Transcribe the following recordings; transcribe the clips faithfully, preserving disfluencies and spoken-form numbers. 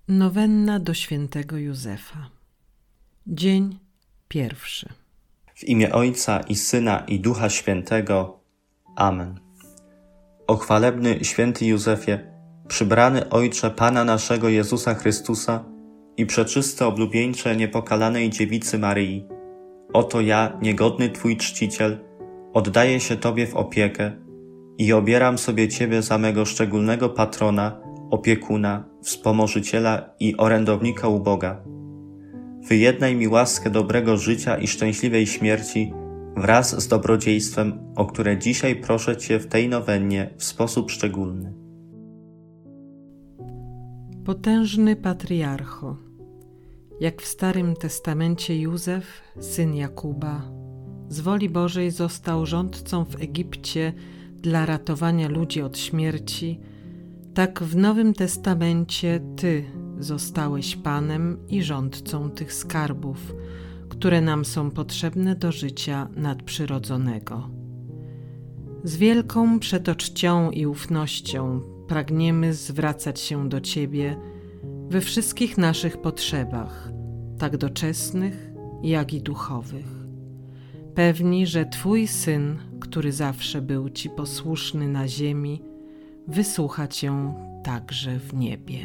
Nowenna do świętego Józefa. Dzień pierwszy. W imię Ojca i Syna i Ducha Świętego. Amen. O chwalebny święty Józefie, przybrany Ojcze Pana naszego Jezusa Chrystusa i przeczyste oblubieńcze niepokalanej dziewicy Maryi, oto ja, niegodny Twój czciciel, oddaję się Tobie w opiekę i obieram sobie Ciebie za mego szczególnego patrona, opiekuna, wspomożyciela i orędownika u Boga. Wyjednaj mi łaskę dobrego życia i szczęśliwej śmierci wraz z dobrodziejstwem, o które dzisiaj proszę Cię w tej nowennie w sposób szczególny. Potężny patriarcho, jak w Starym Testamencie Józef, syn Jakuba, z woli Bożej został rządcą w Egipcie dla ratowania ludzi od śmierci, tak w Nowym Testamencie Ty zostałeś Panem i rządcą tych skarbów, które nam są potrzebne do życia nadprzyrodzonego. Z wielką przetoczcią i ufnością pragniemy zwracać się do Ciebie we wszystkich naszych potrzebach, tak doczesnych, jak i duchowych. Pewni, że Twój Syn, który zawsze był Ci posłuszny na ziemi, wysłucha Cię także w niebie.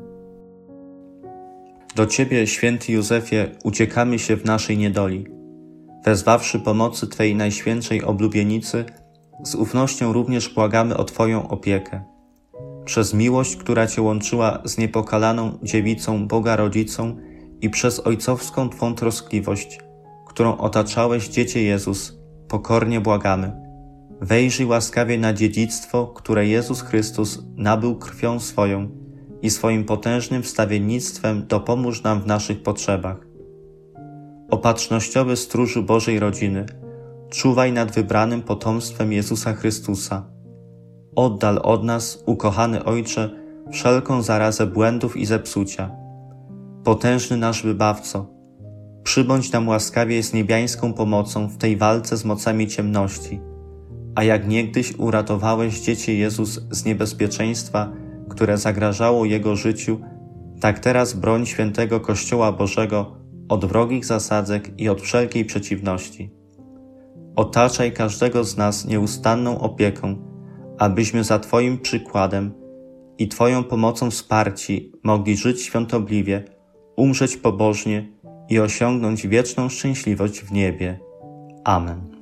Do Ciebie, święty Józefie, uciekamy się w naszej niedoli. Wezwawszy pomocy Twej najświętszej oblubienicy, z ufnością również błagamy o Twoją opiekę. Przez miłość, która Cię łączyła z niepokalaną dziewicą Boga Rodzicą i przez ojcowską Twą troskliwość, którą otaczałeś Dziecię Jezus, pokornie błagamy. Wejrzyj łaskawie na dziedzictwo, które Jezus Chrystus nabył krwią swoją i swoim potężnym wstawiennictwem dopomóż nam w naszych potrzebach. Opatrznościowy stróżu Bożej rodziny, czuwaj nad wybranym potomstwem Jezusa Chrystusa. Oddal od nas, ukochany Ojcze, wszelką zarazę błędów i zepsucia. Potężny nasz Wybawco, przybądź nam łaskawie z niebiańską pomocą w tej walce z mocami ciemności, a jak niegdyś uratowałeś Dziecię Jezus z niebezpieczeństwa, które zagrażało Jego życiu, tak teraz broń świętego Kościoła Bożego od wrogich zasadzek i od wszelkiej przeciwności. Otaczaj każdego z nas nieustanną opieką, abyśmy za Twoim przykładem i Twoją pomocą wsparci mogli żyć świątobliwie, umrzeć pobożnie i osiągnąć wieczną szczęśliwość w niebie. Amen.